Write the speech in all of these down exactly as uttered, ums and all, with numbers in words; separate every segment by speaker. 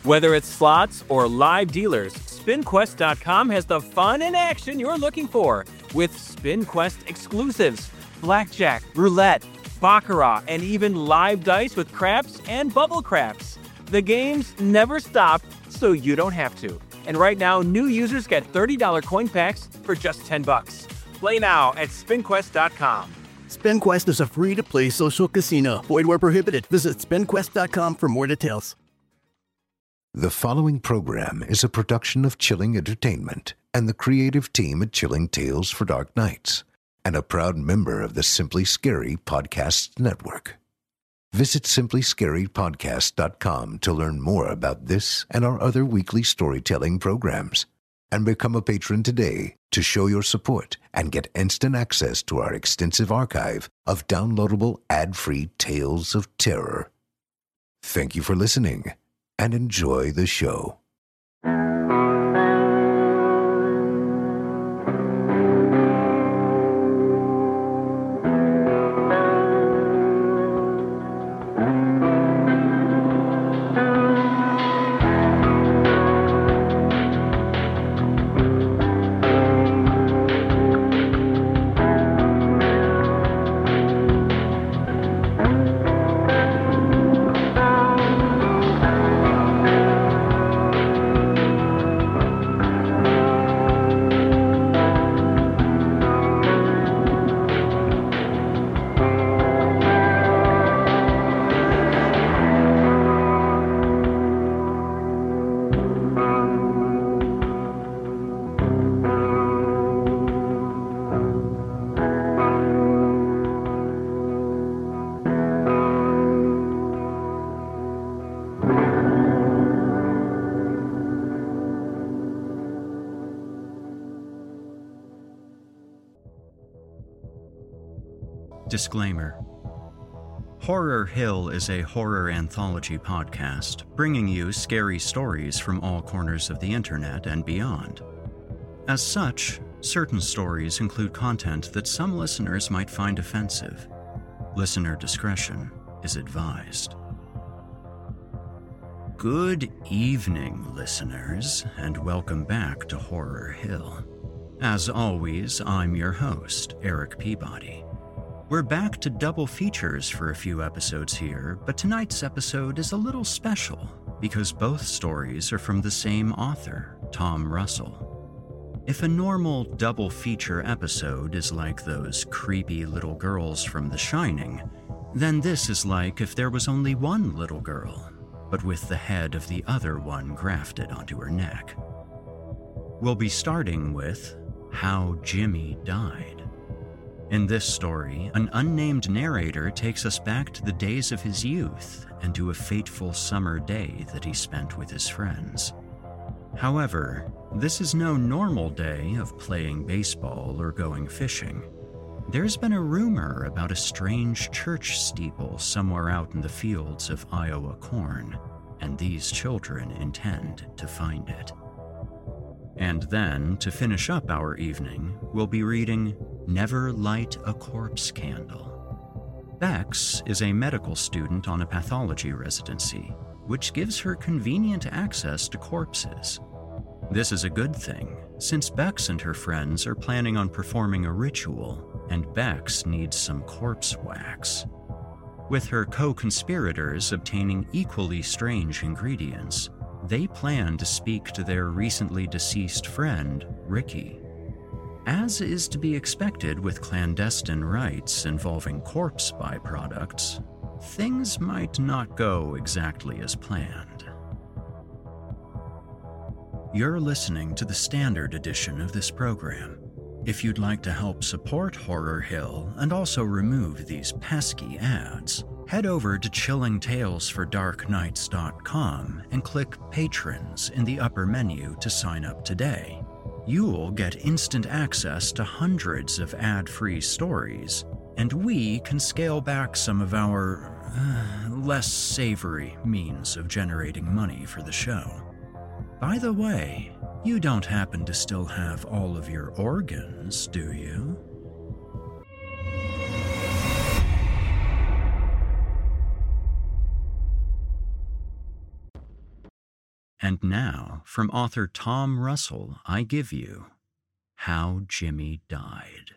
Speaker 1: Whether it's slots or live dealers, spin quest dot com has the fun and action you're looking for with SpinQuest exclusives, blackjack, roulette, baccarat, and even live dice with craps and bubble craps. The games never stop, so you don't have to. And right now, new users get thirty dollars coin packs for just ten bucks. Play now at spin quest dot com.
Speaker 2: SpinQuest is a free-to-play social casino. Void where prohibited. Visit spin quest dot com for more details.
Speaker 3: The following program is a production of Chilling Entertainment and the creative team at Chilling Tales for Dark Nights, and a proud member of the Simply Scary Podcast Network. Visit simply scary podcast dot com to learn more about this and our other weekly storytelling programs, and become a patron today to show your support and get instant access to our extensive archive of downloadable ad-free tales of terror. Thank you for listening, and enjoy the show.
Speaker 4: Disclaimer. Horror Hill is a horror anthology podcast, bringing you scary stories from all corners of the internet and beyond. As such, certain stories include content that some listeners might find offensive. Listener discretion is advised. Good evening, listeners, and welcome back to Horror Hill. As always, I'm your host, Eric Peabody. We're back to double features for a few episodes here, but tonight's episode is a little special because both stories are from the same author, Tom Russell. If a normal double feature episode is like those creepy little girls from The Shining, then this is like if there was only one little girl, but with the head of the other one grafted onto her neck. We'll be starting with How Jimmy Died. In this story, an unnamed narrator takes us back to the days of his youth and to a fateful summer day that he spent with his friends. However, this is no normal day of playing baseball or going fishing. There's been a rumor about a strange church steeple somewhere out in the fields of Iowa corn, and these children intend to find it. And then, to finish up our evening, we'll be reading Never Light a Corpse Candle. Bex is a medical student on a pathology residency, which gives her convenient access to corpses. This is a good thing, since Bex and her friends are planning on performing a ritual, and Bex needs some corpse wax. With her co-conspirators obtaining equally strange ingredients, they plan to speak to their recently deceased friend, Ricky. As is to be expected with clandestine rites involving corpse byproducts, things might not go exactly as planned. You're listening to the standard edition of this program. If you'd like to help support Horror Hill and also remove these pesky ads, head over to chilling tales for dark nights dot com and click Patrons in the upper menu to sign up today. You'll get instant access to hundreds of ad-free stories, and we can scale back some of our uh, less savory means of generating money for the show. By the way, you don't happen to still have all of your organs, do you? And now, from author Tom Russell, I give you How Jimmy Died.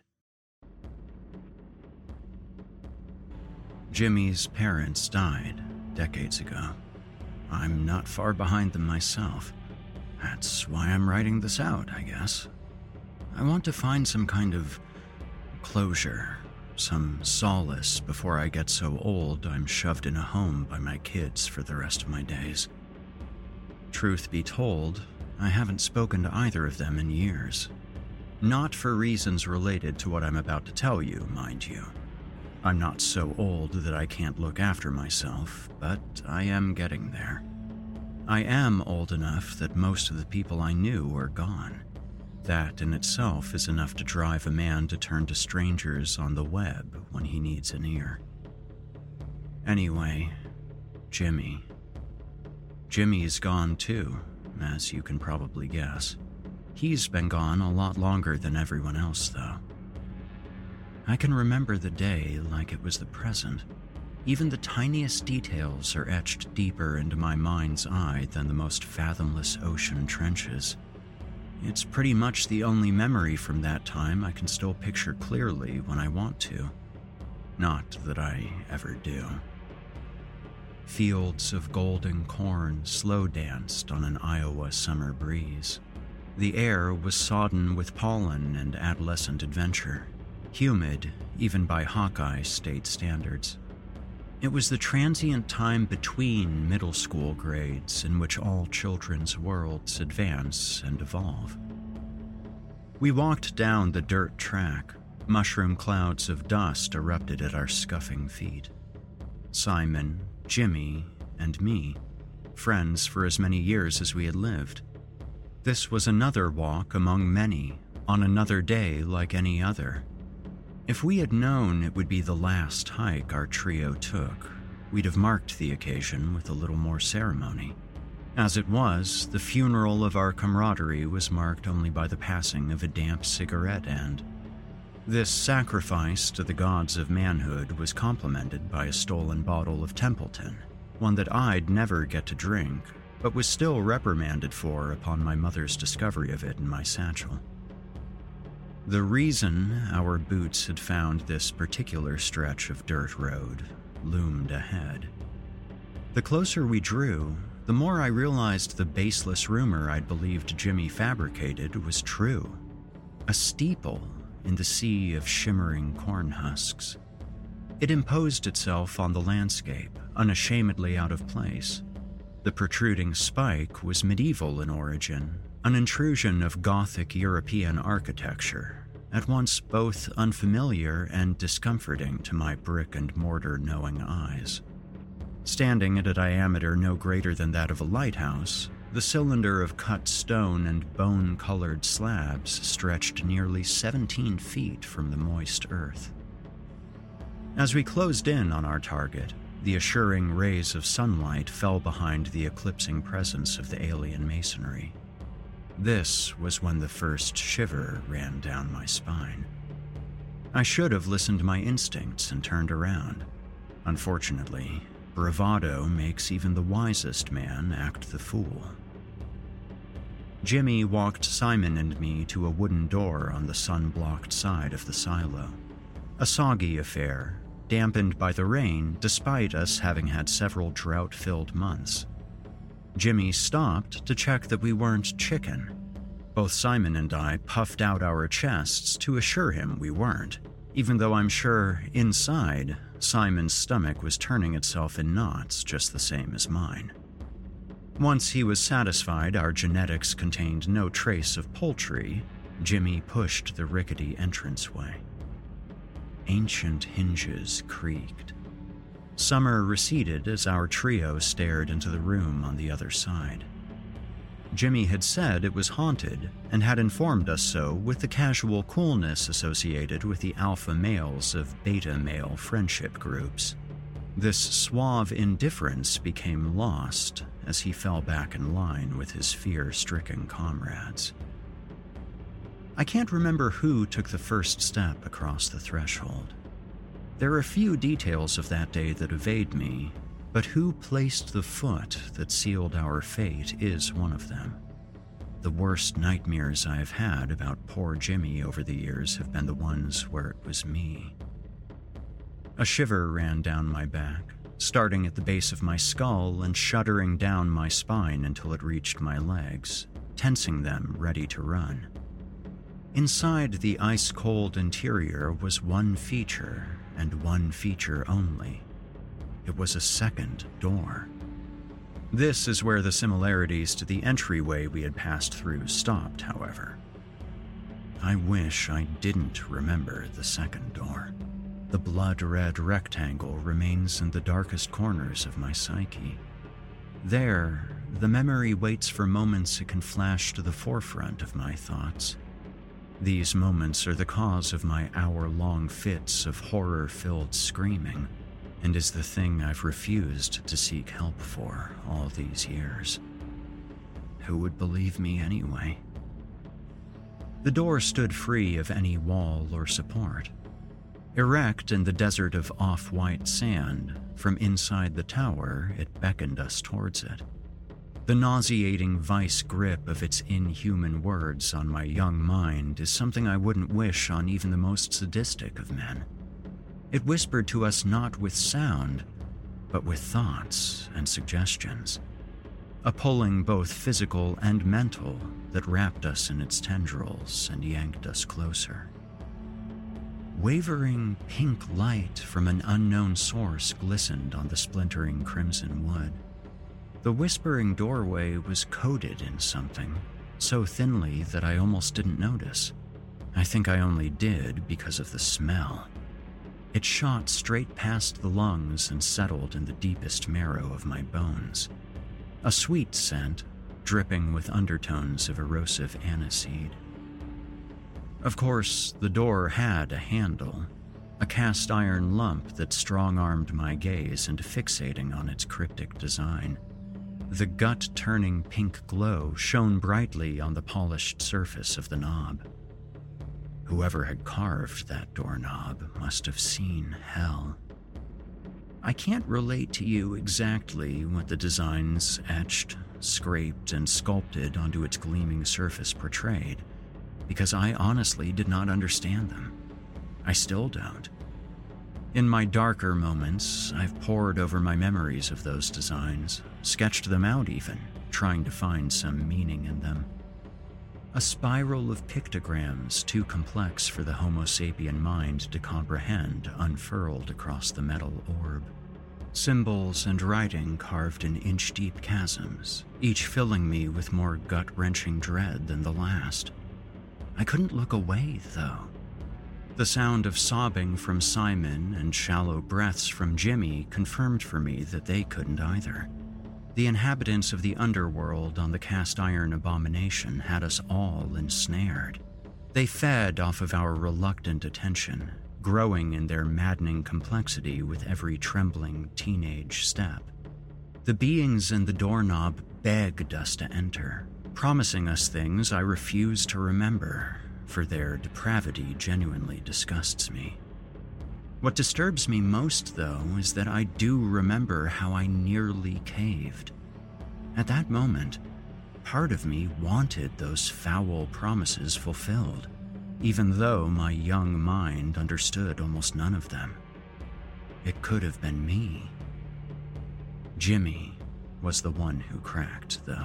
Speaker 4: Jimmy's parents died decades ago. I'm not far behind them myself. That's why I'm writing this out, I guess. I want to find some kind of closure, some solace before I get so old I'm shoved in a home by my kids for the rest of my days. Truth be told, I haven't spoken to either of them in years. Not for reasons related to what I'm about to tell you, mind you. I'm not so old that I can't look after myself, but I am getting there. I am old enough that most of the people I knew are gone. That in itself is enough to drive a man to turn to strangers on the web when he needs an ear. Anyway, Jimmy. Jimmy's gone too, as you can probably guess. He's been gone a lot longer than everyone else, though. I can remember the day like it was the present. Even the tiniest details are etched deeper into my mind's eye than the most fathomless ocean trenches. It's pretty much the only memory from that time I can still picture clearly when I want to. Not that I ever do. Fields of golden corn slow danced on an Iowa summer breeze. The air was sodden with pollen and adolescent adventure, humid even by Hawkeye state standards. It was the transient time between middle school grades in which all children's worlds advance and evolve. We walked down the dirt track. Mushroom clouds of dust erupted at our scuffing feet. Simon, Jimmy, and me, friends for as many years as we had lived. This was another walk among many, on another day like any other. If we had known it would be the last hike our trio took, we'd have marked the occasion with a little more ceremony. As it was, the funeral of our camaraderie was marked only by the passing of a damp cigarette end. This sacrifice to the gods of manhood was complemented by a stolen bottle of Templeton, one that I'd never get to drink, but was still reprimanded for upon my mother's discovery of it in my satchel. The reason our boots had found this particular stretch of dirt road loomed ahead. The closer we drew, the more I realized the baseless rumor I'd believed Jimmy fabricated was true. A steeple in the sea of shimmering corn husks. It imposed itself on the landscape, unashamedly out of place. The protruding spike was medieval in origin, an intrusion of Gothic European architecture, at once both unfamiliar and discomforting to my brick-and-mortar-knowing eyes. Standing at a diameter no greater than that of a lighthouse, the cylinder of cut stone and bone-colored slabs stretched nearly seventeen feet from the moist earth. As we closed in on our target, the assuring rays of sunlight fell behind the eclipsing presence of the alien masonry. This was when the first shiver ran down my spine. I should have listened to my instincts and turned around. Unfortunately, bravado makes even the wisest man act the fool. Jimmy walked Simon and me to a wooden door on the sun-blocked side of the silo. A soggy affair, dampened by the rain despite us having had several drought-filled months. Jimmy stopped to check that we weren't chicken. Both Simon and I puffed out our chests to assure him we weren't, even though I'm sure, inside, Simon's stomach was turning itself in knots just the same as mine. Once he was satisfied our genetics contained no trace of poultry, Jimmy pushed the rickety entranceway. Ancient hinges creaked. Summer receded as our trio stared into the room on the other side. Jimmy had said it was haunted and had informed us so with the casual coolness associated with the alpha males of beta male friendship groups. This suave indifference became lost as he fell back in line with his fear-stricken comrades. I can't remember who took the first step across the threshold. There are few details of that day that evade me, But who placed the foot that sealed our fate is one of them. The worst nightmares I have had about poor Jimmy over the years have been the ones where it was me. A shiver ran down my back, starting at the base of my skull and shuddering down my spine until it reached my legs, tensing them ready to run. Inside the ice-cold interior was one feature, and one feature only. It was a second door. This is where the similarities to the entryway we had passed through stopped, however. I wish I didn't remember the second door. The blood-red rectangle remains in the darkest corners of my psyche. There, the memory waits for moments it can flash to the forefront of my thoughts. These moments are the cause of my hour-long fits of horror-filled screaming, and is the thing I've refused to seek help for all these years. Who would believe me anyway? The door stood free of any wall or support. Erect in the desert of off-white sand, from inside the tower, it beckoned us towards it. The nauseating vice grip of its inhuman words on my young mind is something I wouldn't wish on even the most sadistic of men. It whispered to us not with sound, but with thoughts and suggestions. A pulling both physical and mental that wrapped us in its tendrils and yanked us closer. Wavering pink light from an unknown source glistened on the splintering crimson wood. The whispering doorway was coated in something, so thinly that I almost didn't notice. I think I only did because of the smell. It shot straight past the lungs and settled in the deepest marrow of my bones. A sweet scent, dripping with undertones of erosive aniseed. Of course, the door had a handle, a cast iron lump that strong-armed my gaze into fixating on its cryptic design. The gut-turning pink glow shone brightly on the polished surface of the knob. Whoever had carved that doorknob must have seen hell. I can't relate to you exactly what the designs etched, scraped, and sculpted onto its gleaming surface portrayed, because I honestly did not understand them. I still don't. In my darker moments, I've pored over my memories of those designs, sketched them out even, trying to find some meaning in them. A spiral of pictograms too complex for the Homo sapien mind to comprehend unfurled across the metal orb. Symbols and writing carved in inch-deep chasms, each filling me with more gut-wrenching dread than the last. I couldn't look away, though. The sound of sobbing from Simon and shallow breaths from Jimmy confirmed for me that they couldn't either. The inhabitants of the underworld on the cast-iron abomination had us all ensnared. They fed off of our reluctant attention, growing in their maddening complexity with every trembling teenage step. The beings in the doorknob begged us to enter, promising us things I refused to remember, for their depravity genuinely disgusts me. What disturbs me most, though, is that I do remember how I nearly caved. At that moment, part of me wanted those foul promises fulfilled, even though my young mind understood almost none of them. It could have been me. Jimmy was the one who cracked, though.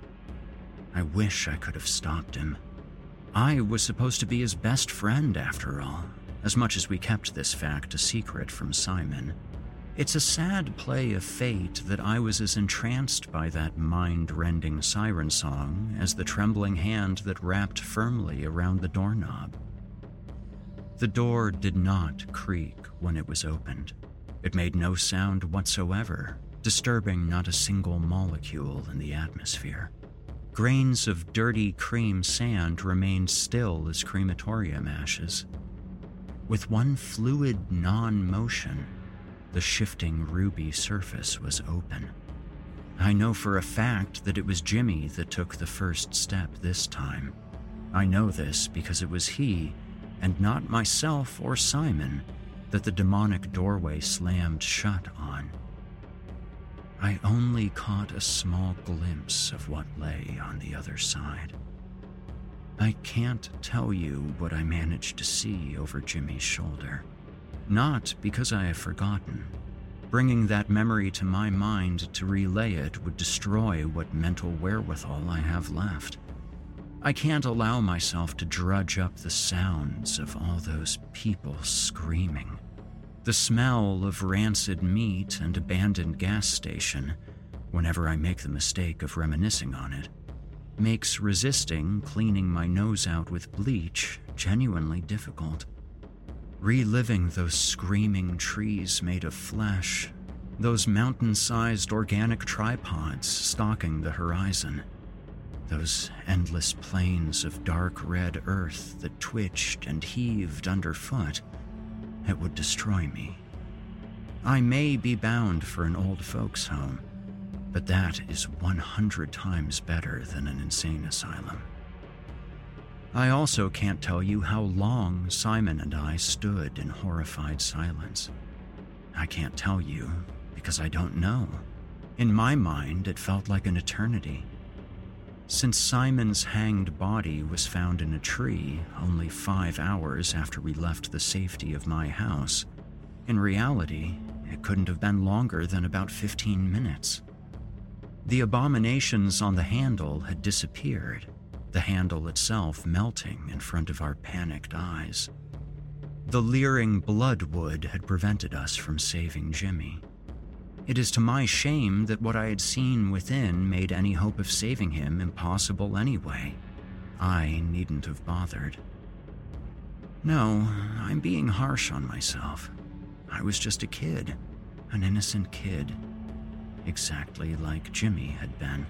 Speaker 4: I wish I could have stopped him. I was supposed to be his best friend, after all, as much as we kept this fact a secret from Simon. It's a sad play of fate that I was as entranced by that mind-rending siren song as the trembling hand that wrapped firmly around the doorknob. The door did not creak when it was opened. It made no sound whatsoever, disturbing not a single molecule in the atmosphere. Grains of dirty cream sand remained still as crematorium ashes. With one fluid non-motion, the shifting ruby surface was open. I know for a fact that it was Jimmy that took the first step this time. I know this because it was he, and not myself or Simon, that the demonic doorway slammed shut on. I only caught a small glimpse of what lay on the other side. I can't tell you what I managed to see over Jimmy's shoulder. Not because I have forgotten. Bringing that memory to my mind to relay it would destroy what mental wherewithal I have left. I can't allow myself to drudge up the sounds of all those people screaming. The smell of rancid meat and abandoned gas station, whenever I make the mistake of reminiscing on it, makes resisting cleaning my nose out with bleach genuinely difficult. Reliving those screaming trees made of flesh, those mountain-sized organic tripods stalking the horizon, those endless plains of dark red earth that twitched and heaved underfoot, it would destroy me. I may be bound for an old folks' home, but that is one hundred times better than an insane asylum. I also can't tell you how long Simon and I stood in horrified silence. I can't tell you because I don't know. In my mind, it felt like an eternity. Since Simon's hanged body was found in a tree only five hours after we left the safety of my house, in reality, it couldn't have been longer than about fifteen minutes. The abominations on the handle had disappeared, the handle itself melting in front of our panicked eyes. The leering bloodwood had prevented us from saving Jimmy. It is to my shame that what I had seen within made any hope of saving him impossible anyway. I needn't have bothered. No, I'm being harsh on myself. I was just a kid, an innocent kid. Exactly like Jimmy had been.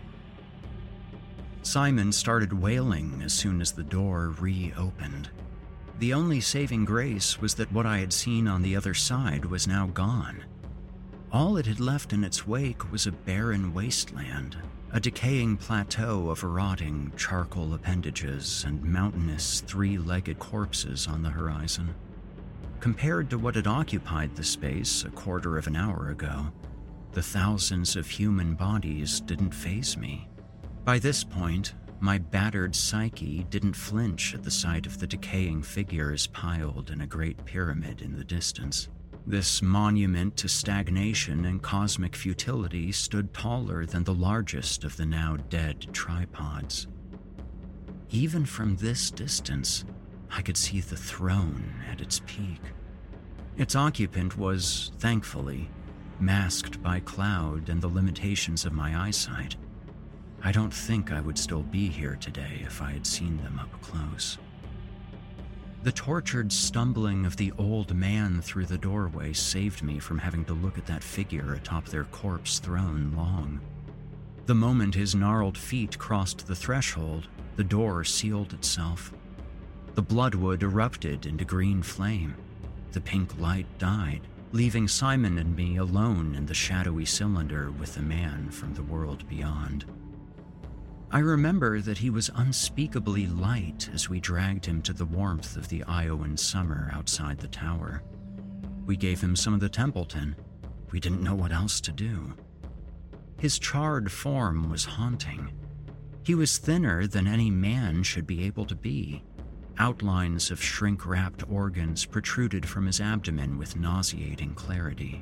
Speaker 4: Simon started wailing as soon as the door reopened. The only saving grace was that what I had seen on the other side was now gone. All it had left in its wake was a barren wasteland, a decaying plateau of rotting charcoal appendages and mountainous three-legged corpses on the horizon. Compared to what had occupied the space a quarter of an hour ago, the thousands of human bodies didn't faze me. By this point, my battered psyche didn't flinch at the sight of the decaying figures piled in a great pyramid in the distance. This monument to stagnation and cosmic futility stood taller than the largest of the now dead tripods. Even from this distance, I could see the throne at its peak. Its occupant was, thankfully, masked by cloud and the limitations of my eyesight. I don't think I would still be here today if I had seen them up close. The tortured stumbling of the old man through the doorway saved me from having to look at that figure atop their corpse throne long. The moment his gnarled feet crossed the threshold, the door sealed itself. The bloodwood erupted into green flame. The pink light died, leaving Simon and me alone in the shadowy cylinder with the man from the world beyond. I remember that he was unspeakably light as we dragged him to the warmth of the Iowan summer outside the tower. We gave him some of the Templeton. We didn't know what else to do. His charred form was haunting. He was thinner than any man should be able to be. Outlines of shrink-wrapped organs protruded from his abdomen with nauseating clarity.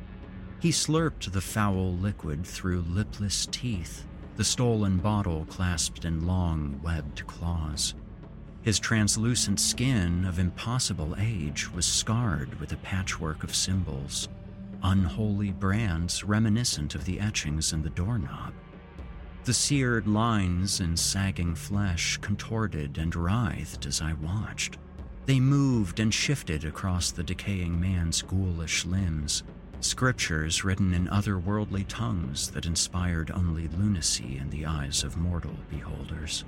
Speaker 4: He slurped the foul liquid through lipless teeth, the stolen bottle clasped in long, webbed claws. His translucent skin of impossible age was scarred with a patchwork of symbols, unholy brands reminiscent of the etchings in the doorknob. The seared lines in sagging flesh contorted and writhed as I watched. They moved and shifted across the decaying man's ghoulish limbs, scriptures written in otherworldly tongues that inspired only lunacy in the eyes of mortal beholders.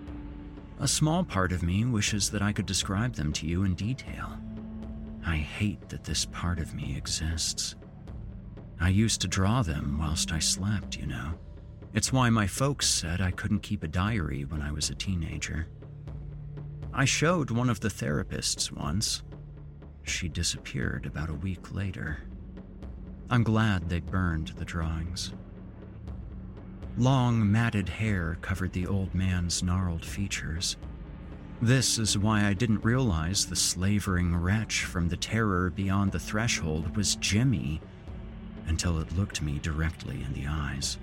Speaker 4: A small part of me wishes that I could describe them to you in detail. I hate that this part of me exists. I used to draw them whilst I slept, you know. It's why my folks said I couldn't keep a diary when I was a teenager. I showed one of the therapists once. She disappeared about a week later. I'm glad they burned the drawings. Long, matted hair covered the old man's gnarled features. This is why I didn't realize the slavering wretch from the terror beyond the threshold was Jimmy until it looked me directly in the eyes.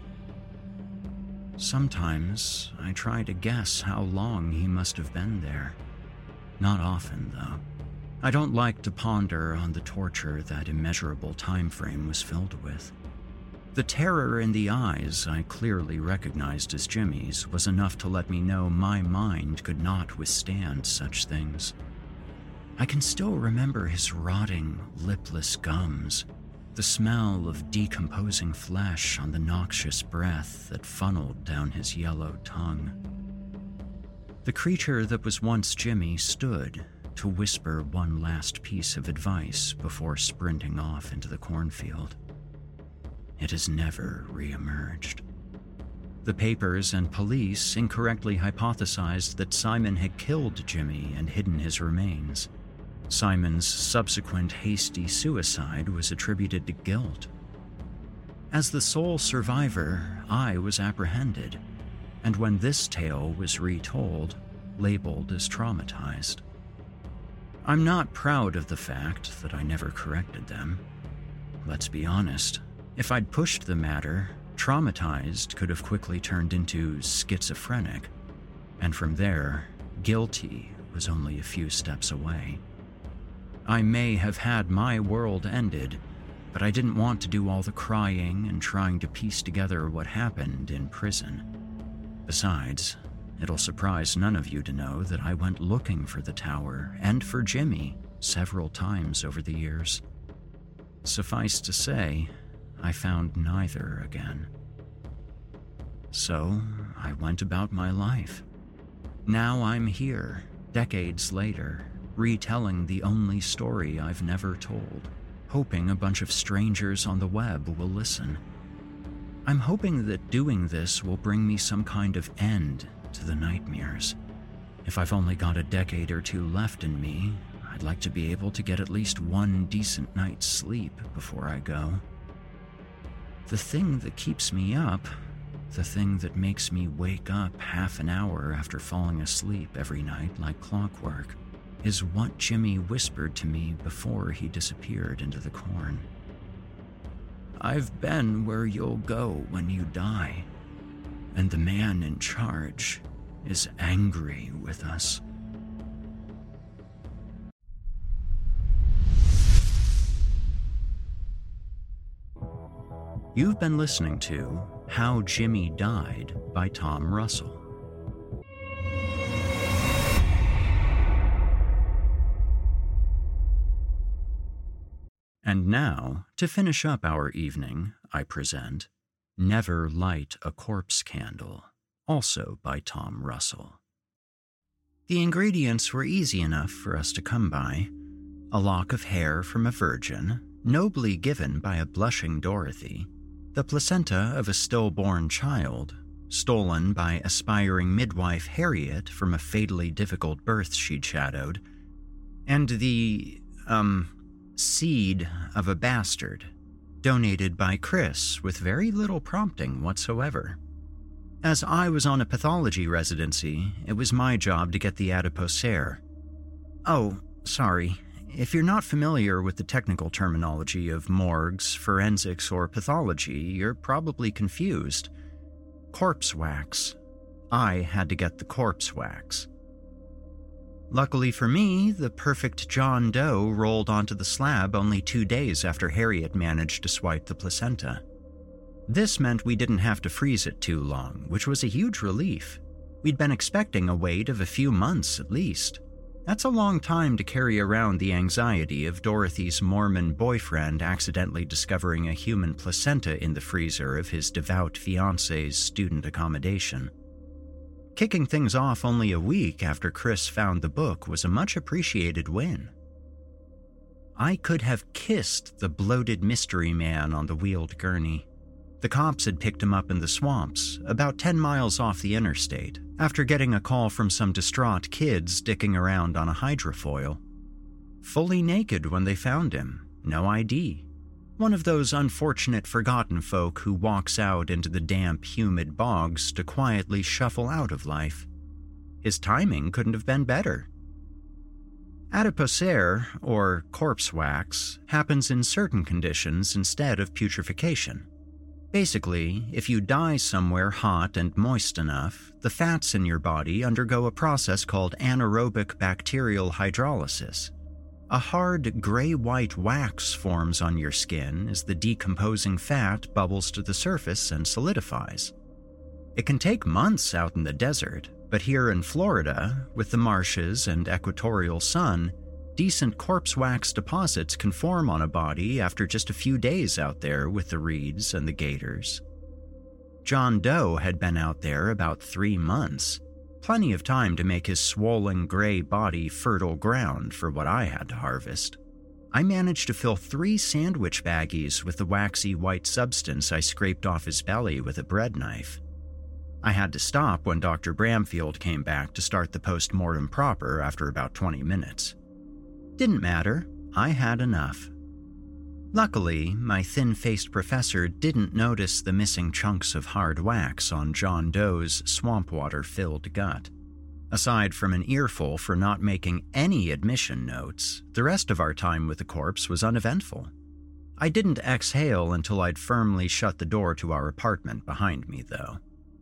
Speaker 4: Sometimes I try to guess how long he must have been there. Not often, though. I don't like to ponder on the torture that immeasurable time frame was filled with. The terror in the eyes I clearly recognized as Jimmy's was enough to let me know my mind could not withstand such things. I can still remember his rotting, lipless gums, the smell of decomposing flesh on the noxious breath that funneled down his yellow tongue. The creature that was once Jimmy stood to whisper one last piece of advice before sprinting off into the cornfield. It has never re-emerged. The papers and police incorrectly hypothesized that Simon had killed Jimmy and hidden his remains. Simon's subsequent hasty suicide was attributed to guilt. As the sole survivor, I was apprehended, and when this tale was retold, labeled as traumatized. I'm not proud of the fact that I never corrected them. Let's be honest. If I'd pushed the matter, traumatized could have quickly turned into schizophrenic, and from there, guilty was only a few steps away. I may have had my world ended, but I didn't want to do all the crying and trying to piece together what happened in prison. Besides, it'll surprise none of you to know that I went looking for the tower and for Jimmy several times over the years. Suffice to say, I found neither again. So, I went about my life. Now I'm here, decades later, retelling the only story I've never told, hoping a bunch of strangers on the web will listen. I'm hoping that doing this will bring me some kind of end to the nightmares. If I've only got a decade or two left in me, I'd like to be able to get at least one decent night's sleep before I go. The thing that keeps me up, the thing that makes me wake up half an hour after falling asleep every night like clockwork, is what Jimmy whispered to me before he disappeared into the corn. I've been where you'll go when you die, and the man in charge is angry with us. You've been listening to How Jimmy Died by Tom Russell. And now, to finish up our evening, I present Never Light a Corpse Candle, also by Tom Russell. The ingredients were easy enough for us to come by. A lock of hair from a virgin, nobly given by a blushing Dorothy, the placenta of a stillborn child, stolen by aspiring midwife Harriet from a fatally difficult birth she'd shadowed, and the, um, seed of a bastard, donated by Chris with very little prompting whatsoever. As I was on a pathology residency, it was my job to get the adipocere. Oh, sorry. If you're not familiar with the technical terminology of morgues, forensics, or pathology, you're probably confused. Corpse wax. I had to get the corpse wax. Luckily for me, the perfect John Doe rolled onto the slab only two days after Harriet managed to swipe the placenta. This meant we didn't have to freeze it too long, which was a huge relief. We'd been expecting a wait of a few months at least. That's a long time to carry around the anxiety of Dorothy's Mormon boyfriend accidentally discovering a human placenta in the freezer of his devout fiancé's student accommodation. Kicking things off only a week after Chris found the book was a much appreciated win. I could have kissed the bloated mystery man on the wheeled gurney. The cops had picked him up in the swamps, about ten miles off the interstate, after getting a call from some distraught kids dicking around on a hydrofoil. Fully naked when they found him, no I D. One of those unfortunate forgotten folk who walks out into the damp, humid bogs to quietly shuffle out of life. His timing couldn't have been better. Adipocere, or corpse wax, happens in certain conditions instead of putrefaction. Basically, if you die somewhere hot and moist enough, the fats in your body undergo a process called anaerobic bacterial hydrolysis. A hard, gray-white wax forms on your skin as the decomposing fat bubbles to the surface and solidifies. It can take months out in the desert, but here in Florida, with the marshes and equatorial sun, decent corpse wax deposits can form on a body after just a few days out there with the reeds and the gators. John Doe had been out there about three months. Plenty of time to make his swollen gray body fertile ground for what I had to harvest. I managed to fill three sandwich baggies with the waxy white substance I scraped off his belly with a bread knife. I had to stop when Doctor Bramfield came back to start the post-mortem proper after about twenty minutes. Didn't matter, I had enough. Luckily, my thin-faced professor didn't notice the missing chunks of hard wax on John Doe's swamp water-filled gut. Aside from an earful for not making any admission notes, the rest of our time with the corpse was uneventful. I didn't exhale until I'd firmly shut the door to our apartment behind me, though.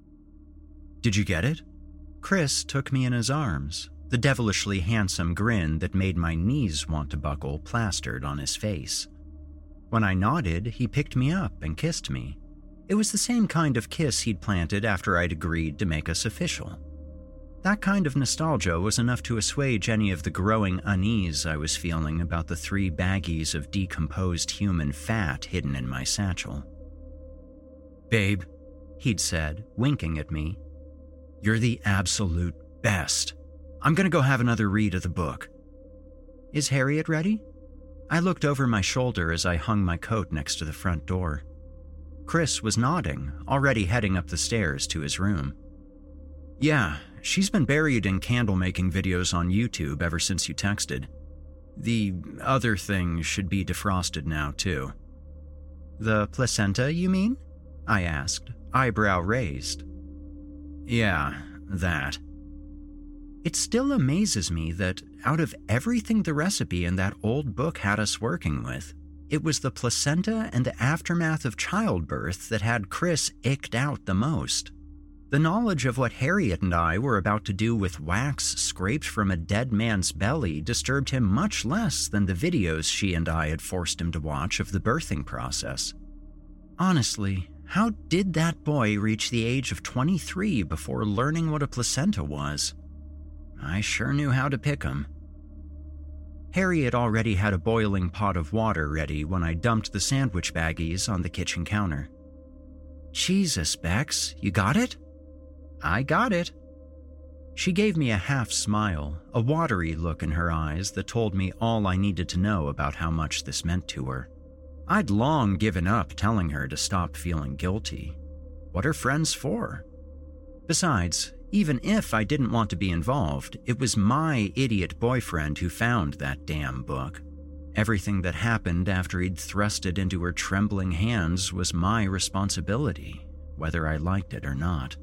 Speaker 4: "Did you get it?" Chris took me in his arms, the devilishly handsome grin that made my knees want to buckle plastered on his face. When I nodded, he picked me up and kissed me. It was the same kind of kiss he'd planted after I'd agreed to make us official. That kind of nostalgia was enough to assuage any of the growing unease I was feeling about the three baggies of decomposed human fat hidden in my satchel. "Babe," he'd said, winking at me, "you're the absolute best. I'm gonna go have another read of the book." "Is Harriet ready?" I looked over my shoulder as I hung my coat next to the front door. Chris was nodding, already heading up the stairs to his room. "Yeah, she's been buried in candle-making videos on YouTube ever since you texted. The other thing should be defrosted now, too." "The placenta, you mean?" I asked, eyebrow raised. "Yeah, that." It still amazes me that, out of everything the recipe in that old book had us working with, it was the placenta and the aftermath of childbirth that had Chris icked out the most. The knowledge of what Harriet and I were about to do with wax scraped from a dead man's belly disturbed him much less than the videos she and I had forced him to watch of the birthing process. Honestly, how did that boy reach the age of twenty-three before learning what a placenta was? I sure knew how to pick 'em. Harriet already had a boiling pot of water ready when I dumped the sandwich baggies on the kitchen counter. "Jesus, Bex, you got it?" "I got it." She gave me a half smile, a watery look in her eyes that told me all I needed to know about how much this meant to her. I'd long given up telling her to stop feeling guilty. What are friends for? Besides, even if I didn't want to be involved, it was my idiot boyfriend who found that damn book. Everything that happened after he'd thrust it into her trembling hands was my responsibility, whether I liked it or not.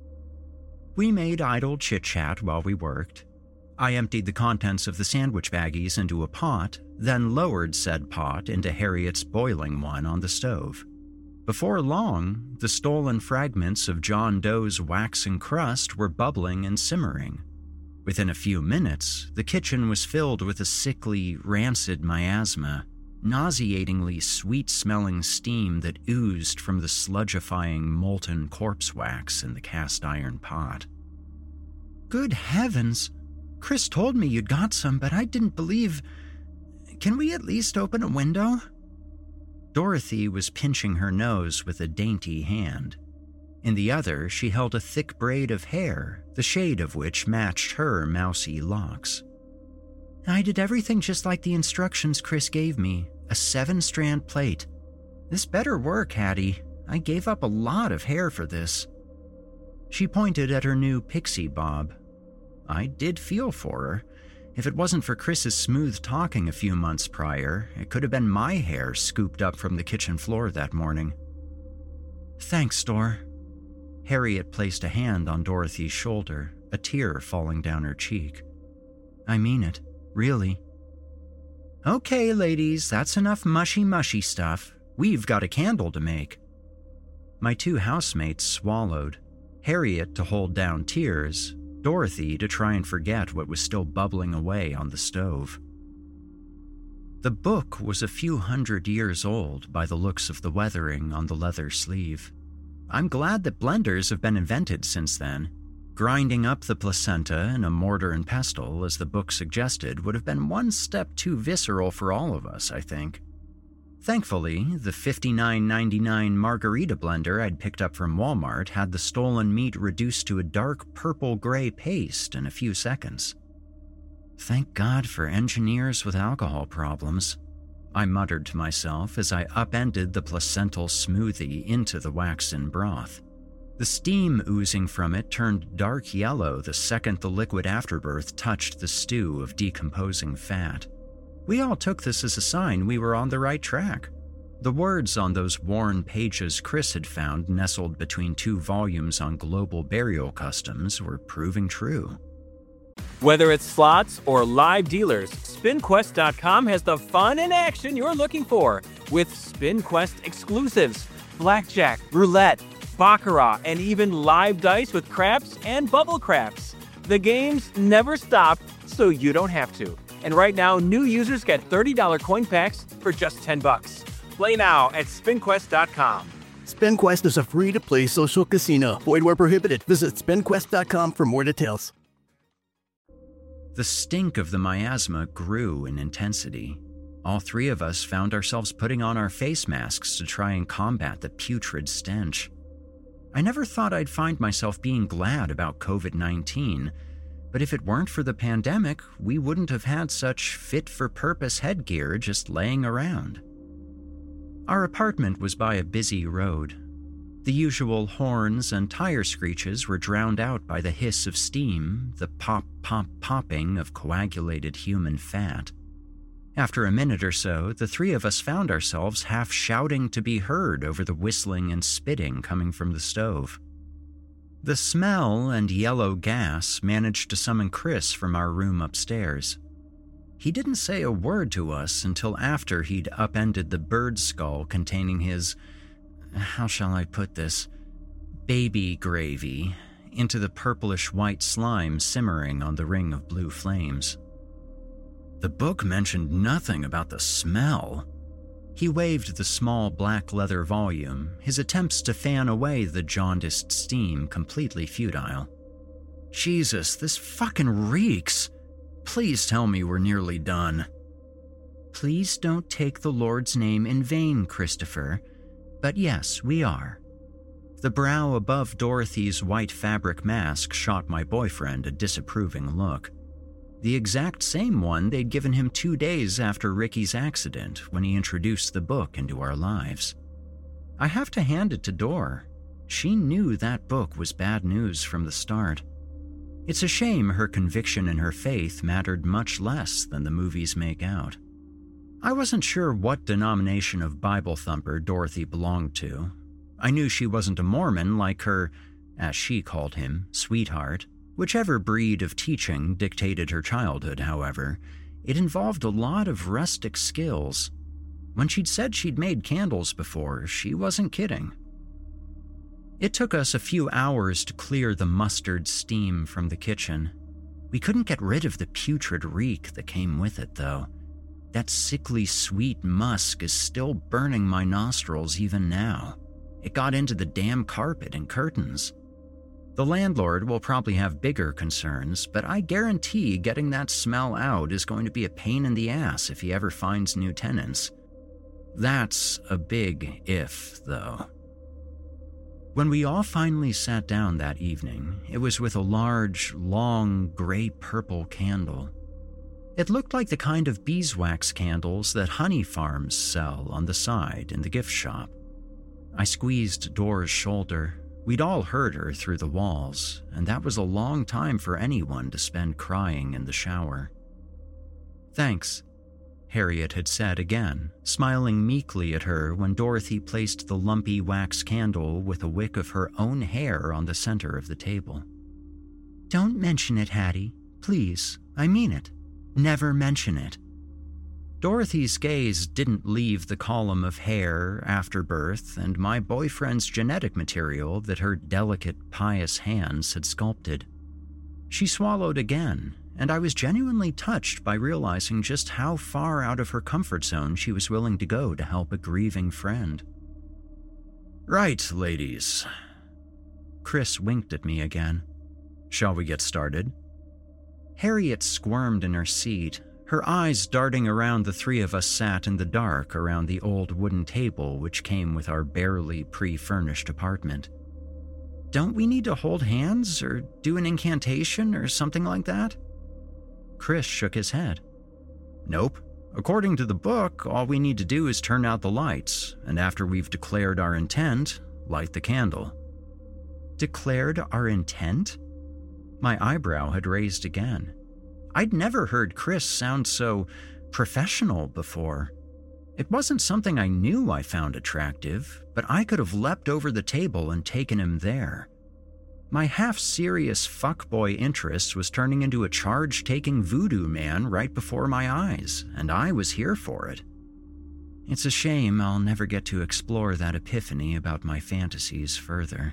Speaker 4: We made idle chit-chat while we worked. I emptied the contents of the sandwich baggies into a pot, then lowered said pot into Harriet's boiling one on the stove. Before long, the stolen fragments of John Doe's waxen crust were bubbling and simmering. Within a few minutes, the kitchen was filled with a sickly, rancid miasma, nauseatingly sweet-smelling steam that oozed from the sludgifying molten corpse wax in the cast-iron pot. "Good heavens! Chris told me you'd got some, but I didn't believe... Can we at least open a window?" Dorothy was pinching her nose with a dainty hand. In the other, she held a thick braid of hair, the shade of which matched her mousy locks. "I did everything just like the instructions Chris gave me, a seven-strand plait. This better work, Hattie. I gave up a lot of hair for this." She pointed at her new pixie bob. I did feel for her. If it wasn't for Chris's smooth talking a few months prior, it could have been my hair scooped up from the kitchen floor that morning. "Thanks, Dor." Harriet placed a hand on Dorothy's shoulder, a tear falling down her cheek. "I mean it, really." "Okay, ladies, that's enough mushy-mushy stuff. We've got a candle to make." My two housemates swallowed, Harriet to hold down tears, Dorothy to try and forget what was still bubbling away on the stove. The book was a few hundred years old by the looks of the weathering on the leather sleeve. I'm glad that blenders have been invented since then. Grinding up the placenta in a mortar and pestle, as the book suggested, would have been one step too visceral for all of us, I think. Thankfully, the fifty-nine ninety-nine margarita blender I'd picked up from Walmart had the stolen meat reduced to a dark purple-gray paste in a few seconds. Thank God for engineers with alcohol problems, I muttered to myself as I upended the placental smoothie into the waxen broth. The steam oozing from it turned dark yellow the second the liquid afterbirth touched the stew of decomposing fat. We all took this as a sign we were on the right track. The words on those worn pages Chris had found nestled between two volumes on global burial customs were proving true.
Speaker 1: Whether it's slots or live dealers, Spin Quest dot com has the fun and action you're looking for with SpinQuest exclusives, blackjack, roulette, baccarat, and even live dice with craps and bubble craps. The games never stop, so you don't have to. And right now, new users get thirty dollars coin packs for just ten bucks. Play now at Spin Quest dot com.
Speaker 2: SpinQuest is a free-to-play social casino. Void where prohibited. Visit Spin Quest dot com for more details.
Speaker 4: The stink of the miasma grew in intensity. All three of us found ourselves putting on our face masks to try and combat the putrid stench. I never thought I'd find myself being glad about covid nineteen, but if it weren't for the pandemic, we wouldn't have had such fit-for-purpose headgear just laying around. Our apartment was by a busy road. The usual horns and tire screeches were drowned out by the hiss of steam, the pop-pop-popping of coagulated human fat. After a minute or so, the three of us found ourselves half shouting to be heard over the whistling and spitting coming from the stove. The smell and yellow gas managed to summon Chris from our room upstairs. He didn't say a word to us until after he'd upended the bird skull containing his, how shall I put this, baby gravy into the purplish-white slime simmering on the ring of blue flames. The book mentioned nothing about the smell. He waved the small black leather volume, his attempts to fan away the jaundiced steam completely futile. Jesus, this fucking reeks. Please tell me we're nearly done. Please don't take the Lord's name in vain, Christopher. But yes, we are. The brow above Dorothy's white fabric mask shot my boyfriend a disapproving look. The exact same one they'd given him two days after Ricky's accident when he introduced the book into our lives. I have to hand it to Dor. She knew that book was bad news from the start. It's a shame her conviction in her faith mattered much less than the movies make out. I wasn't sure what denomination of Bible thumper Dorothy belonged to. I knew she wasn't a Mormon like her, as she called him, sweetheart. Whichever breed of teaching dictated her childhood, however, it involved a lot of rustic skills. When she'd said she'd made candles before, she wasn't kidding. It took us a few hours to clear the mustard steam from the kitchen. We couldn't get rid of the putrid reek that came with it, though. That sickly sweet musk is still burning my nostrils even now. It got into the damn carpet and curtains. The landlord will probably have bigger concerns, but I guarantee getting that smell out is going to be a pain in the ass if he ever finds new tenants. That's a big if, though. When we all finally sat down that evening, it was with a large, long, gray-purple candle. It looked like the kind of beeswax candles that honey farms sell on the side in the gift shop. I squeezed Dor's shoulder. We'd all heard her through the walls, and that was a long time for anyone to spend crying in the shower. "Thanks," Harriet had said again, smiling meekly at her when Dorothy placed the lumpy wax candle with a wick of her own hair on the center of the table. "Don't mention it, Hattie. Please, I mean it. Never mention it." Dorothy's gaze didn't leave the column of hair, afterbirth, and my boyfriend's genetic material that her delicate, pious hands had sculpted. She swallowed again, and I was genuinely touched by realizing just how far out of her comfort zone she was willing to go to help a grieving friend. "Right, ladies." Chris winked at me again. "Shall we get started?" Harriet squirmed in her seat, her eyes darting around the three of us sat in the dark around the old wooden table which came with our barely pre-furnished apartment. "Don't we need to hold hands or do an incantation or something like that?" Chris shook his head. "Nope. According to the book, all we need to do is turn out the lights, and after we've declared our intent, light the candle." Declared our intent? My eyebrow had raised again. I'd never heard Chris sound so professional before. It wasn't something I knew I found attractive, but I could have leapt over the table and taken him there. My half-serious fuckboy interest was turning into a charge-taking voodoo man right before my eyes, and I was here for it. It's a shame I'll never get to explore that epiphany about my fantasies further.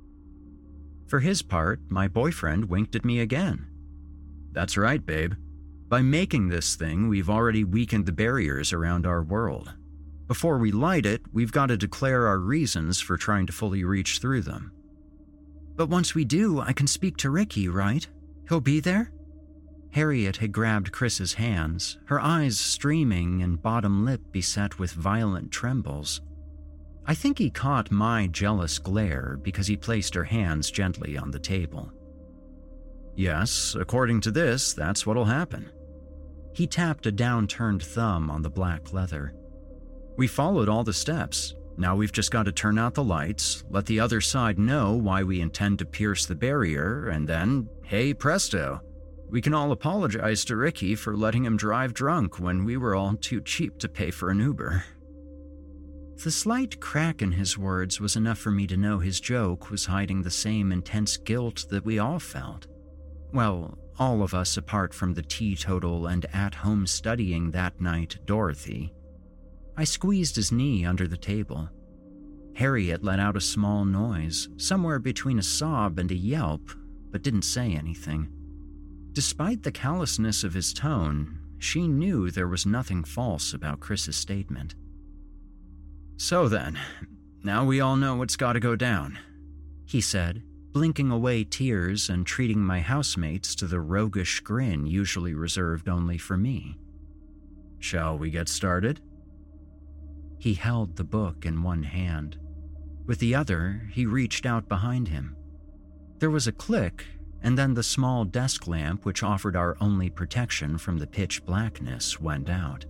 Speaker 4: For his part, my boyfriend winked at me again. "That's right, babe. By making this thing, we've already weakened the barriers around our world. Before we light it, we've got to declare our reasons for trying to fully reach through them." "But once we do, I can speak to Ricky, right? He'll be there?" Harriet had grabbed Chris's hands, her eyes streaming and bottom lip beset with violent trembles. I think he caught my jealous glare because he placed her hands gently on the table. "Yes, according to this, that's what'll happen." He tapped a downturned thumb on the black leather. "We followed all the steps. Now we've just got to turn out the lights, let the other side know why we intend to pierce the barrier, and then, hey presto, we can all apologize to Ricky for letting him drive drunk when we were all too cheap to pay for an Uber." The slight crack in his words was enough for me to know his joke was hiding the same intense guilt that we all felt. Well, all of us apart from the teetotal and at-home studying that night Dorothy. I squeezed his knee under the table. Harriet let out a small noise, somewhere between a sob and a yelp, but didn't say anything. Despite the callousness of his tone, she knew there was nothing false about Chris's statement. "So then, now we all know what's got to go down," he said, blinking away tears and treating my housemates to the roguish grin usually reserved only for me. "Shall we get started?" He held the book in one hand. With the other, he reached out behind him. There was a click, and then the small desk lamp which offered our only protection from the pitch blackness went out.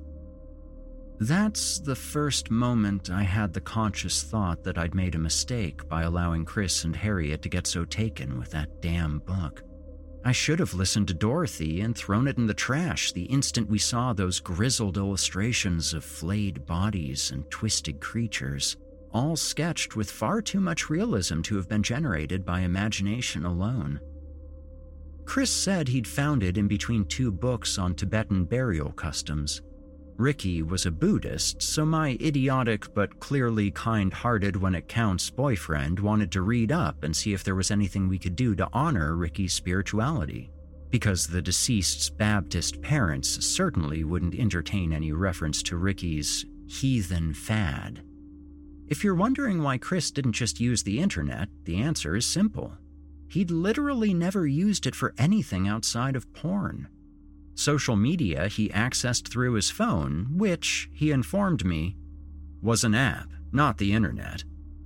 Speaker 4: That's the first moment I had the conscious thought that I'd made a mistake by allowing Chris and Harriet to get so taken with that damn book. I should have listened to Dorothy and thrown it in the trash the instant we saw those grizzled illustrations of flayed bodies and twisted creatures, all sketched with far too much realism to have been generated by imagination alone. Chris said he'd found it in between two books on Tibetan burial customs. Ricky was a Buddhist, so my idiotic but clearly kind-hearted when it counts boyfriend wanted to read up and see if there was anything we could do to honor Ricky's spirituality, because the deceased's Baptist parents certainly wouldn't entertain any reference to Ricky's heathen fad. If you're wondering why Chris didn't just use the internet, the answer is simple. He'd literally never used it for anything outside of porn. Social media he accessed through his phone, which, he informed me, was an app, not the internet.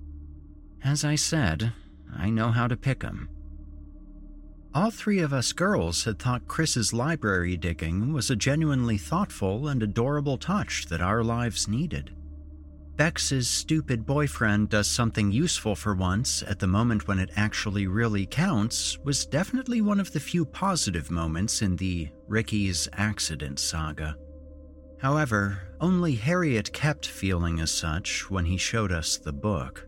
Speaker 4: As I said, I know how to pick 'em. All three of us girls had thought Chris's library digging was a genuinely thoughtful and adorable touch that our lives needed. Bex's stupid boyfriend does something useful for once at the moment when it actually really counts was definitely one of the few positive moments in the Ricky's accident saga. However, only Harriet kept feeling as such when he showed us the book.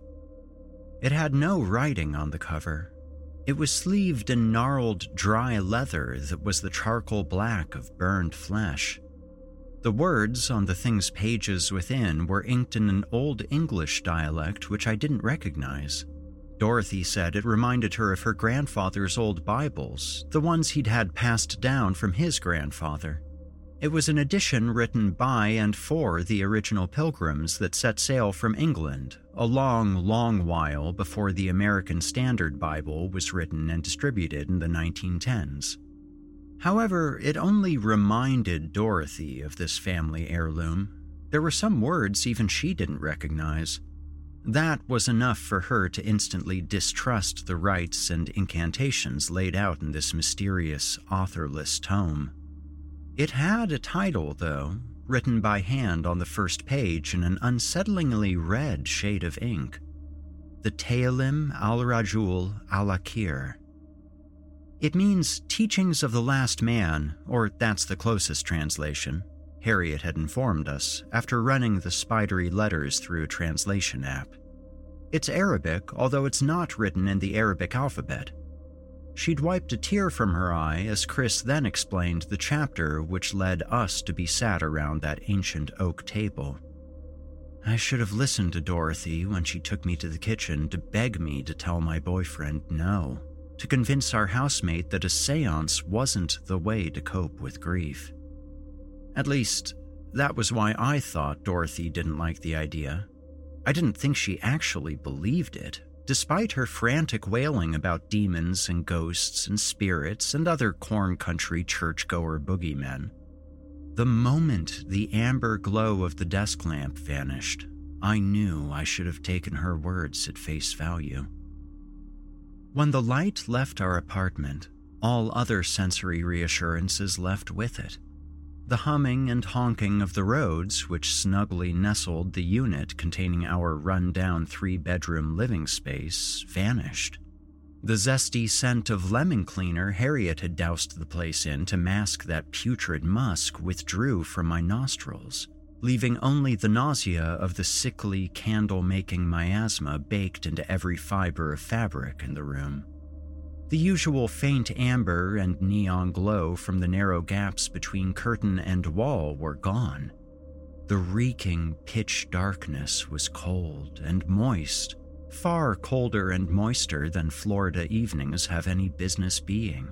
Speaker 4: It had no writing on the cover. It was sleeved in gnarled, dry leather that was the charcoal black of burned flesh. The words on the thing's pages within were inked in an Old English dialect which I didn't recognize. Dorothy said it reminded her of her grandfather's old Bibles, the ones he'd had passed down from his grandfather. It was an edition written by and for the original Pilgrims that set sail from England, a long, long while before the American Standard Bible was written and distributed in the nineteen tens. However, it only reminded Dorothy of this family heirloom. There were some words even she didn't recognize. That was enough for her to instantly distrust the rites and incantations laid out in this mysterious, authorless tome. It had a title, though, written by hand on the first page in an unsettlingly red shade of ink. The Ta'alim al-Rajul al-Akir. It means Teachings of the Last Man, or that's the closest translation. Harriet had informed us after running the spidery letters through a translation app. It's Arabic, although it's not written in the Arabic alphabet. She'd wiped a tear from her eye as Chris then explained the chapter which led us to be sat around that ancient oak table. I should have listened to Dorothy when she took me to the kitchen to beg me to tell my boyfriend no, to convince our housemate that a seance wasn't the way to cope with grief. At least, that was why I thought Dorothy didn't like the idea. I didn't think she actually believed it, despite her frantic wailing about demons and ghosts and spirits and other corn country churchgoer boogeymen. The moment the amber glow of the desk lamp vanished, I knew I should have taken her words at face value. When the light left our apartment, all other sensory reassurances left with it. The humming and honking of the roads, which snugly nestled the unit containing our run-down three-bedroom living space, vanished. The zesty scent of lemon cleaner Harriet had doused the place in to mask that putrid musk withdrew from my nostrils, leaving only the nausea of the sickly, candle-making miasma baked into every fiber of fabric in the room. The usual faint amber and neon glow from the narrow gaps between curtain and wall were gone. The reeking pitch darkness was cold and moist, far colder and moister than Florida evenings have any business being.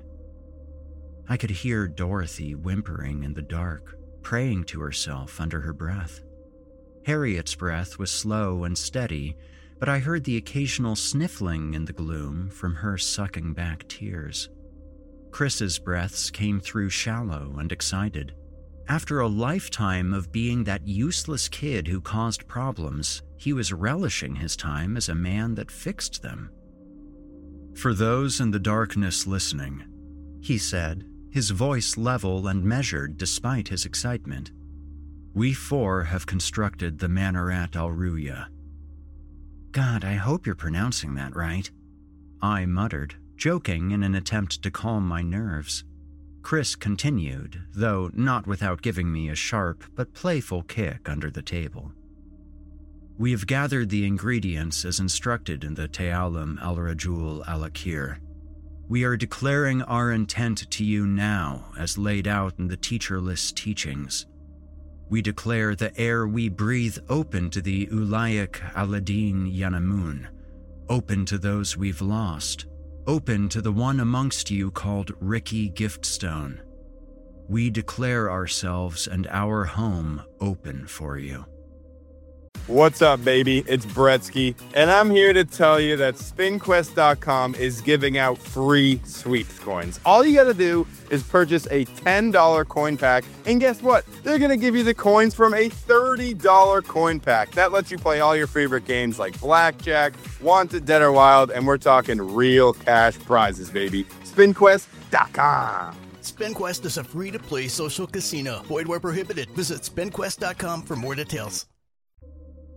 Speaker 4: I could hear Dorothy whimpering in the dark, praying to herself under her breath. Harriet's breath was slow and steady, but I heard the occasional sniffling in the gloom from her sucking back tears. Chris's breaths came through shallow and excited. After a lifetime of being that useless kid who caused problems, he was relishing his time as a man that fixed them. For those in the darkness listening, he said, his voice level and measured despite his excitement, we four have constructed the Manarat al-Ruya. God, I hope you're pronouncing that right, I muttered, joking in an attempt to calm my nerves. Chris continued, though not without giving me a sharp but playful kick under the table. We have gathered the ingredients as instructed in the Ta'alim al-Rajul al-Akir. We are declaring our intent to you now as laid out in the teacherless teachings. We declare the air we breathe open to the Ulayak Aladin Yanamun, open to those we've lost, open to the one amongst you called Ricky Giftstone. We declare ourselves and our home open for you.
Speaker 5: What's up, baby? It's Bretsky, and I'm here to tell you that Spin Quest dot com is giving out free sweeps coins. All you gotta do is purchase a ten dollar coin pack, and guess what? They're gonna give you the coins from a thirty dollar coin pack. That lets you play all your favorite games like Blackjack, Wanted, Dead or Wild, and we're talking real cash prizes, baby. Spin Quest dot com.
Speaker 2: SpinQuest is a free-to-play social casino. Void where prohibited. Visit Spin Quest dot com for more details.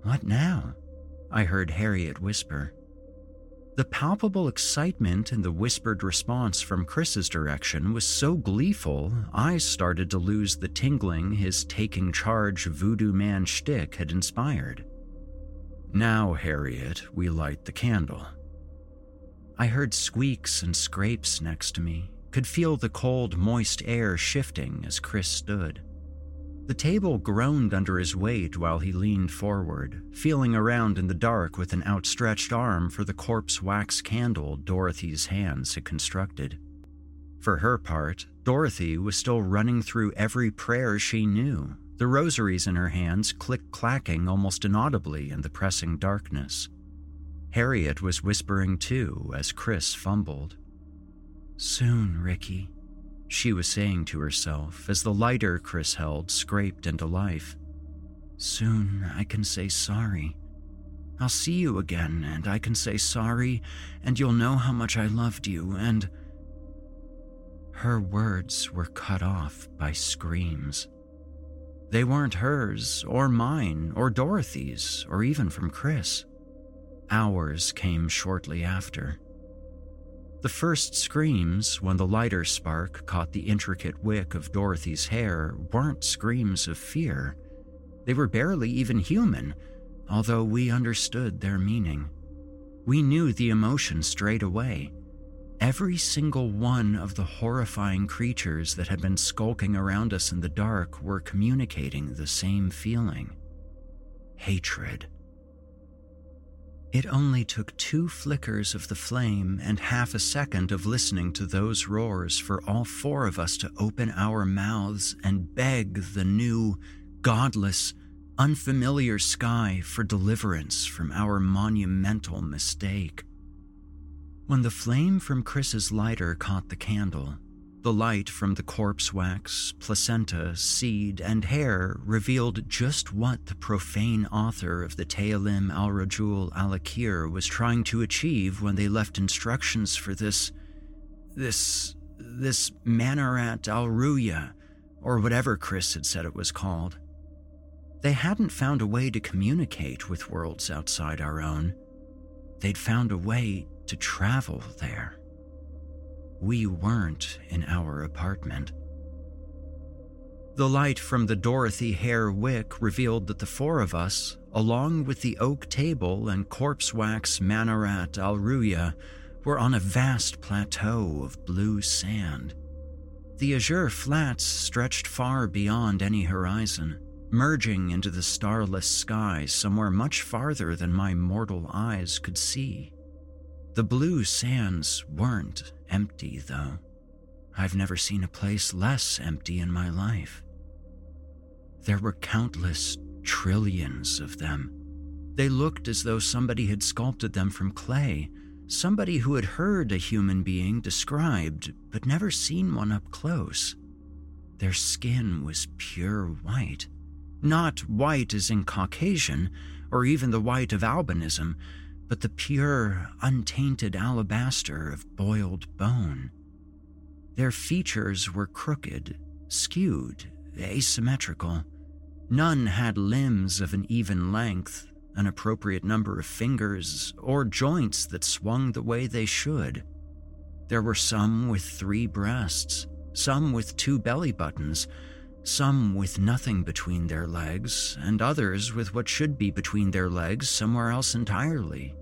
Speaker 4: "What now?" I heard Harriet whisper. The palpable excitement in the whispered response from Chris's direction was so gleeful, I started to lose the tingling his taking charge voodoo man shtick had inspired. "Now, Harriet, we light the candle." I heard squeaks and scrapes next to me, could feel the cold, moist air shifting as Chris stood. The table groaned under his weight while he leaned forward, feeling around in the dark with an outstretched arm for the corpse wax candle Dorothy's hands had constructed. For her part, Dorothy was still running through every prayer she knew, the rosaries in her hands click-clacking almost inaudibly in the pressing darkness. Harriet was whispering too as Chris fumbled. "Soon, Ricky," she was saying to herself as the lighter Chris held scraped into life. "Soon I can say sorry. I'll see you again and I can say sorry and you'll know how much I loved you and—" Her words were cut off by screams. They weren't hers or mine or Dorothy's or even from Chris. Ours came shortly after. The first screams, when the lighter spark caught the intricate wick of Dorothy's hair, weren't screams of fear. They were barely even human, although we understood their meaning. We knew the emotion straight away. Every single one of the horrifying creatures that had been skulking around us in the dark were communicating the same feeling. Hatred. It only took two flickers of the flame and half a second of listening to those roars for all four of us to open our mouths and beg the new, godless, unfamiliar sky for deliverance from our monumental mistake. When the flame from Chris's lighter caught the candle, the light from the corpse wax, placenta, seed, and hair revealed just what the profane author of the Te'illim al-Rajul al-Akir was trying to achieve when they left instructions for this, this, this Manarat al-Ruya, or whatever Chris had said it was called. They hadn't found a way to communicate with worlds outside our own. They'd found a way to travel there. We weren't in our apartment. The light from the Dorothy hair wick revealed that the four of us, along with the oak table and corpse wax Manarat al-Ruya, were on a vast plateau of blue sand. The azure flats stretched far beyond any horizon, merging into the starless sky somewhere much farther than my mortal eyes could see. The blue sands weren't empty, though. I've never seen a place less empty in my life. There were countless trillions of them. They looked as though somebody had sculpted them from clay, somebody who had heard a human being described but never seen one up close. Their skin was pure white. Not white as in Caucasian, or even the white of albinism, but the pure, untainted alabaster of boiled bone. Their features were crooked, skewed, asymmetrical. None had limbs of an even length, an appropriate number of fingers, or joints that swung the way they should. There were some with three breasts, some with two belly buttons, some with nothing between their legs, and others with what should be between their legs somewhere else entirely.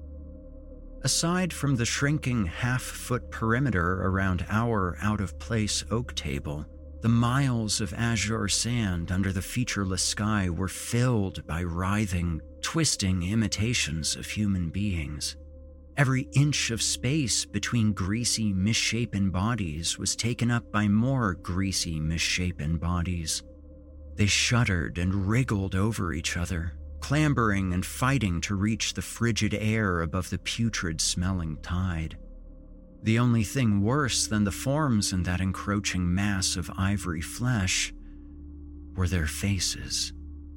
Speaker 4: Aside from the shrinking half-foot perimeter around our out-of-place oak table, the miles of azure sand under the featureless sky were filled by writhing, twisting imitations of human beings. Every inch of space between greasy, misshapen bodies was taken up by more greasy, misshapen bodies. They shuddered and wriggled over each other, clambering and fighting to reach the frigid air above the putrid-smelling tide. The only thing worse than the forms in that encroaching mass of ivory flesh were their faces.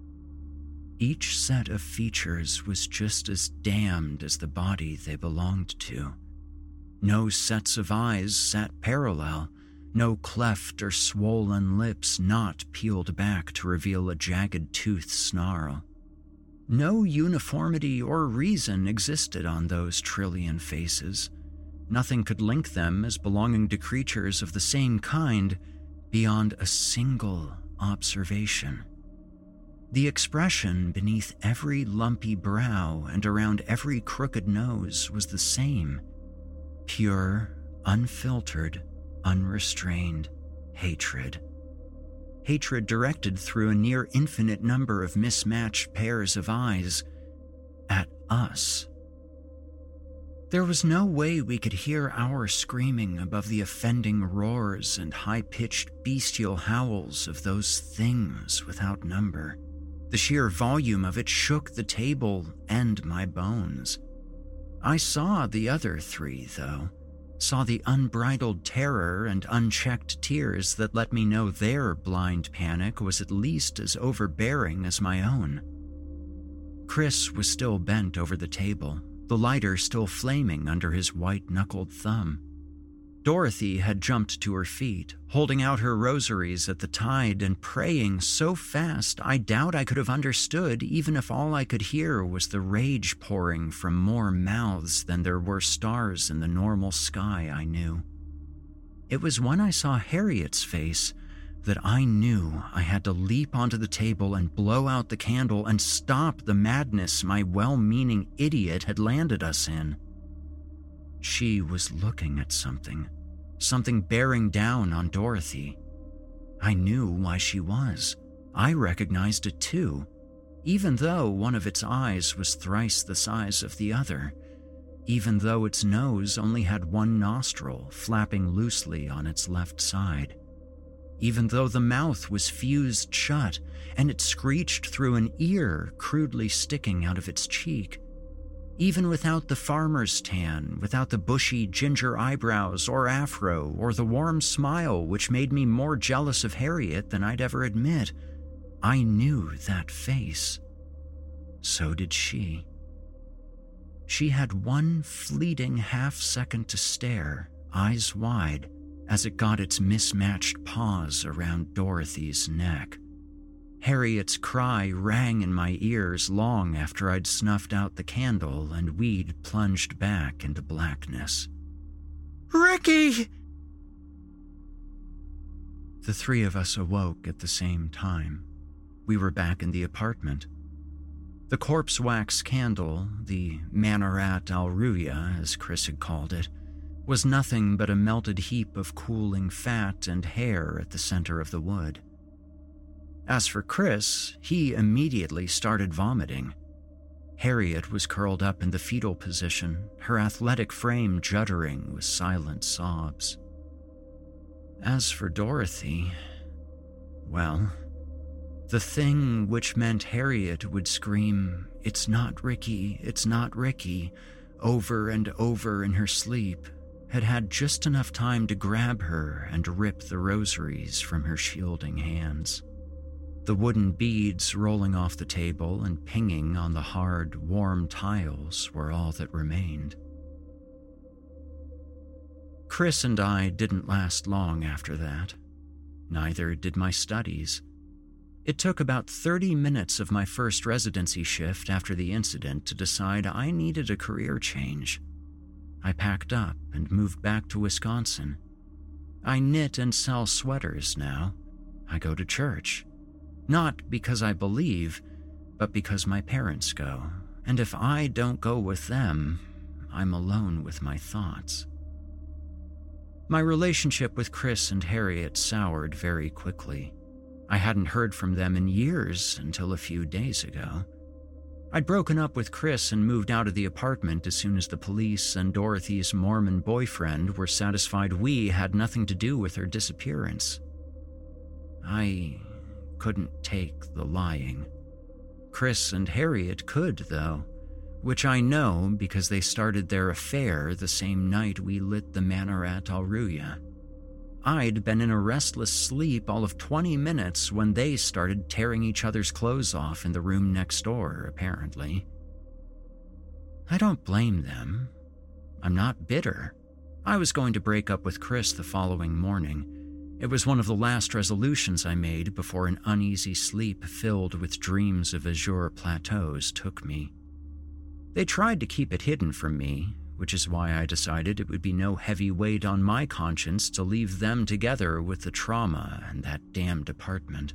Speaker 4: Each set of features was just as damned as the body they belonged to. No sets of eyes sat parallel, no cleft or swollen lips not peeled back to reveal a jagged tooth snarl. No uniformity or reason existed on those trillion faces. Nothing could link them as belonging to creatures of the same kind beyond a single observation. The expression beneath every lumpy brow and around every crooked nose was the same: pure, unfiltered, unrestrained hatred. Hatred directed through a near infinite number of mismatched pairs of eyes at us. There was no way we could hear our screaming above the offending roars and high-pitched bestial howls of those things without number. The sheer volume of it shook the table and my bones. I saw the other three, though. Saw the unbridled terror and unchecked tears that let me know their blind panic was at least as overbearing as my own. Chris was still bent over the table, the lighter still flaming under his white-knuckled thumb. Dorothy had jumped to her feet, holding out her rosaries at the tide and praying so fast I doubt I could have understood even if all I could hear was the rage pouring from more mouths than there were stars in the normal sky I knew. It was when I saw Harriet's face that I knew I had to leap onto the table and blow out the candle and stop the madness my well-meaning idiot had landed us in. She was looking at something, something bearing down on Dorothy. I knew why she was. I recognized it too, even though one of its eyes was thrice the size of the other, even though its nose only had one nostril flapping loosely on its left side, even though the mouth was fused shut and it screeched through an ear crudely sticking out of its cheek. Even without the farmer's tan, without the bushy ginger eyebrows or afro or the warm smile which made me more jealous of Harriet than I'd ever admit, I knew that face. So did she. She had one fleeting half-second to stare, eyes wide, as it got its mismatched paws around Dorothy's neck. Harriet's cry rang in my ears long after I'd snuffed out the candle and we'd plunged back into blackness. "Ricky!" The three of us awoke at the same time. We were back in the apartment. The corpse wax candle, the Manarat al Ruya, as Chris had called it, was nothing but a melted heap of cooling fat and hair at the center of the wood. As for Chris, he immediately started vomiting. Harriet was curled up in the fetal position, her athletic frame juddering with silent sobs. As for Dorothy, well, the thing which meant Harriet would scream, "It's not Ricky, it's not Ricky," over and over in her sleep, had had just enough time to grab her and rip the rosaries from her shielding hands. The wooden beads rolling off the table and pinging on the hard, warm tiles were all that remained. Chris and I didn't last long after that. Neither did my studies. It took about thirty minutes of my first residency shift after the incident to decide I needed a career change. I packed up and moved back to Wisconsin. I knit and sell sweaters now. I go to church. Not because I believe, but because my parents go, and if I don't go with them, I'm alone with my thoughts. My relationship with Chris and Harriet soured very quickly. I hadn't heard from them in years until a few days ago. I'd broken up with Chris and moved out of the apartment as soon as the police and Dorothy's Mormon boyfriend were satisfied we had nothing to do with her disappearance. I couldn't take the lying. Chris and Harriet could, though, which I know because they started their affair the same night we lit the Manarat al Ruya. I'd been in a restless sleep all of twenty minutes when they started tearing each other's clothes off in the room next door, apparently. I don't blame them. I'm not bitter. I was going to break up with Chris the following morning. It was one of the last resolutions I made before an uneasy sleep filled with dreams of azure plateaus took me. They tried to keep it hidden from me, which is why I decided it would be no heavy weight on my conscience to leave them together with the trauma and that damned apartment.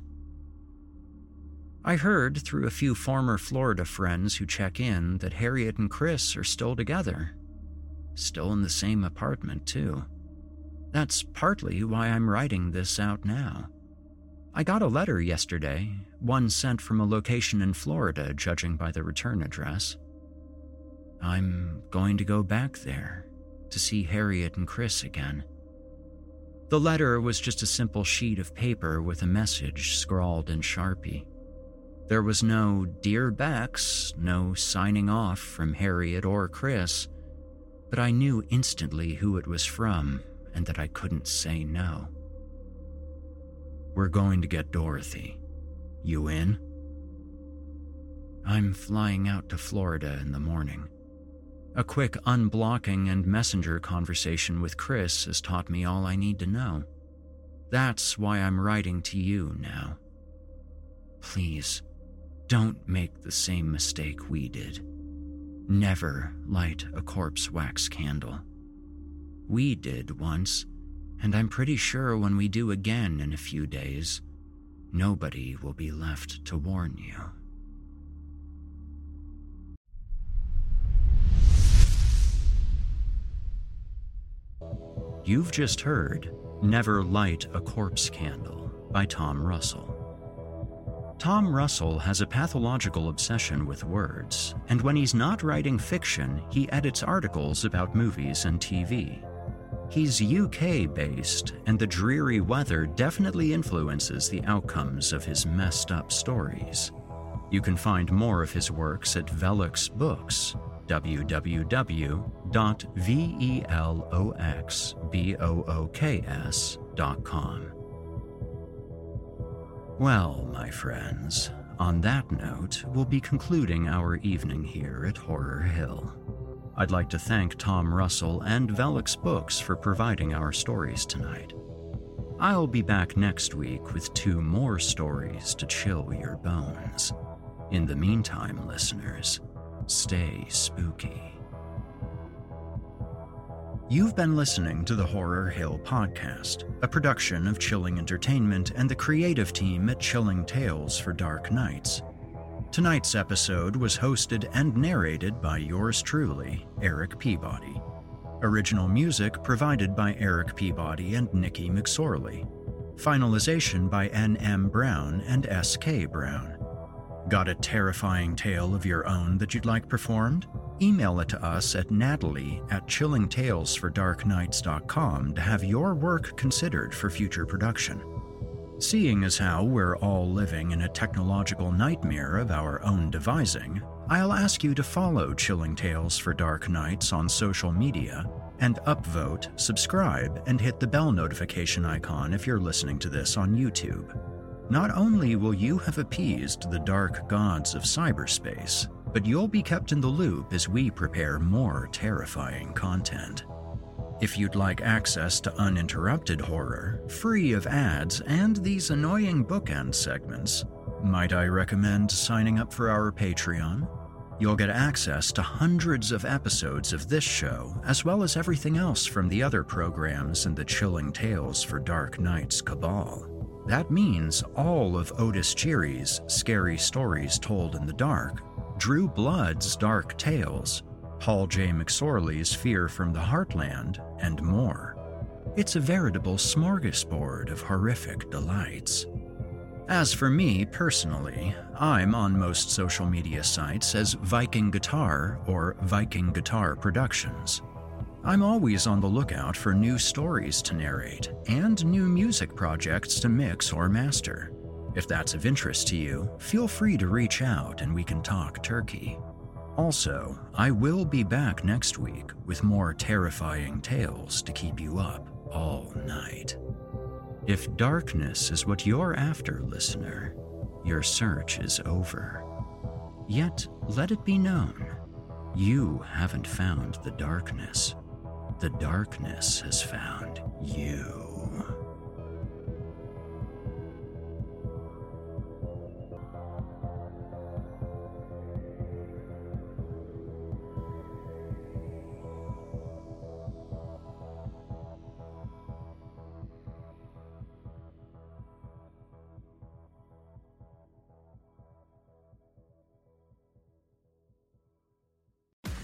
Speaker 4: I heard through a few former Florida friends who check in that Harriet and Chris are still together. Still in the same apartment, too. That's partly why I'm writing this out now. I got a letter yesterday, one sent from a location in Florida, judging by the return address. I'm going to go back there to see Harriet and Chris again. The letter was just a simple sheet of paper with a message scrawled in Sharpie. There was no Dear Bex, no signing off from Harriet or Chris, but I knew instantly who it was from and that I couldn't say no. We're going to get Dorothy. You in? I'm flying out to Florida in the morning. A quick unblocking and messenger conversation with Chris has taught me all I need to know. That's why I'm writing to you now. Please, don't make the same mistake we did. Never light a corpse wax candle. We did once, and I'm pretty sure when we do again in a few days, nobody will be left to warn you. You've just heard Never Light a Corpse Candle by Tom Russell. Tom Russell has a pathological obsession with words, and when he's not writing fiction, he edits articles about movies and T V. He's U K-based, and the dreary weather definitely influences the outcomes of his messed-up stories. You can find more of his works at Velux Books, w w w dot velux books dot com. Well, my friends, on that note, we'll be concluding our evening here at Horror Hill. I'd like to thank Tom Russell and Velux Books for providing our stories tonight. I'll be back next week with two more stories to chill your bones. In the meantime, listeners, stay spooky. You've been listening to the Horror Hill Podcast, a production of Chilling Entertainment and the creative team at Chilling Tales for Dark Nights. Tonight's episode was hosted and narrated by yours truly, Eric Peabody. Original music provided by Eric Peabody and Nikki McSorley. Finalization by N M Brown and S K Brown. Got a terrifying tale of your own that you'd like performed? Email it to us at natalie at chilling tales for dark nights dot com to have your work considered for future production. Seeing as how we're all living in a technological nightmare of our own devising, I'll ask you to follow Chilling Tales for Dark Nights on social media and upvote, subscribe, and hit the bell notification icon if you're listening to this on YouTube. Not only will you have appeased the dark gods of cyberspace, but you'll be kept in the loop as we prepare more terrifying content. If you'd like access to uninterrupted horror, free of ads and these annoying bookend segments, might I recommend signing up for our Patreon? You'll get access to hundreds of episodes of this show, as well as everything else from the other programs in the Chilling Tales for Dark Nights cabal. That means all of Otis Cheery's Scary Stories Told in the Dark, Drew Blood's Dark Tales, Paul J. McSorley's Fear from the Heartland, and more. It's a veritable smorgasbord of horrific delights. As for me personally, I'm on most social media sites as Viking Guitar or Viking Guitar Productions. I'm always on the lookout for new stories to narrate and new music projects to mix or master. If that's of interest to you, feel free to reach out and we can talk turkey. Also, I will be back next week with more terrifying tales to keep you up all night. If darkness is what you're after, listener, your search is over. Yet, let it be known, you haven't found the darkness. The darkness has found you.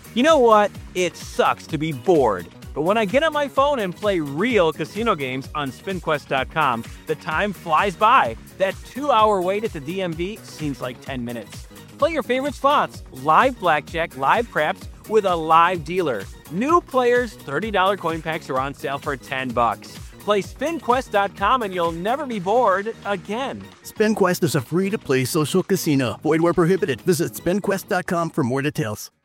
Speaker 1: You know what? It sucks to be bored. But when I get on my phone and play real casino games on spin quest dot com, the time flies by. That two-hour wait at the D M V seems like ten minutes. Play your favorite slots, live blackjack, live craps, with a live dealer. New players, thirty dollars coin packs are on sale for ten bucks. Play spin quest dot com and you'll never be bored again.
Speaker 2: SpinQuest is a free-to-play social casino. Void where prohibited. Visit spin quest dot com for more details.